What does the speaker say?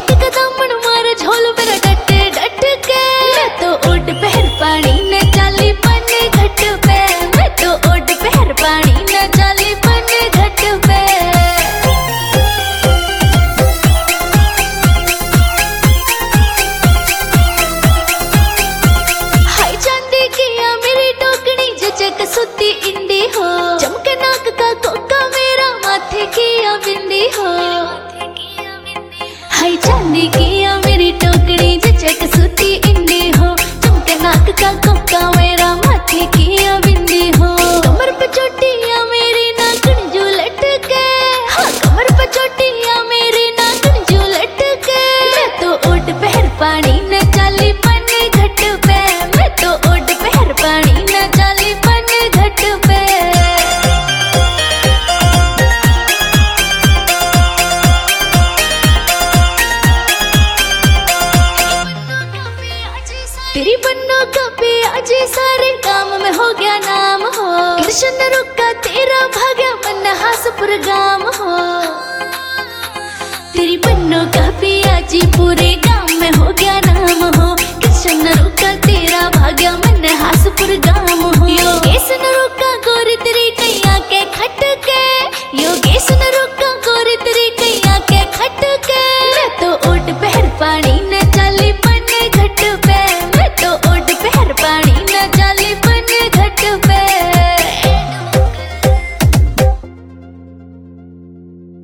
एक कदम मार झोल मेरा डट डट के। मैं तो ओट पहर पानी न चाली पन घट पे। मैं तो ओट पहर पानी न चाली पन घट पे। हाय चांदी किया मेरी टोकनी जचक सुती इंडी हो। चमके नाक का कोका मेरा माथे किया बिंदी हो। हाय चांदी किया मेरी टोकनी जचक सुती इंडी हो। चमके नाक का कोका मेरा माथे किया बिंदी हो। कमर पे चोटियां मेरी नाकन जो लटके। हाँ कमर पे चोटियां मेरी नाकन जो लटके। मैं तो ओट पहर पानी न चाली पन घट पे। मैं तो ओट पहर पानी न चाली पन घट पे। तेरी बन्नों का पे आज सारे काम में हो गया नाम हो। कृष्ण रुका तेरा भाग्य मन हासपुर गाम हो। तेरी बन्नों का पे आज पूरे गांव में हो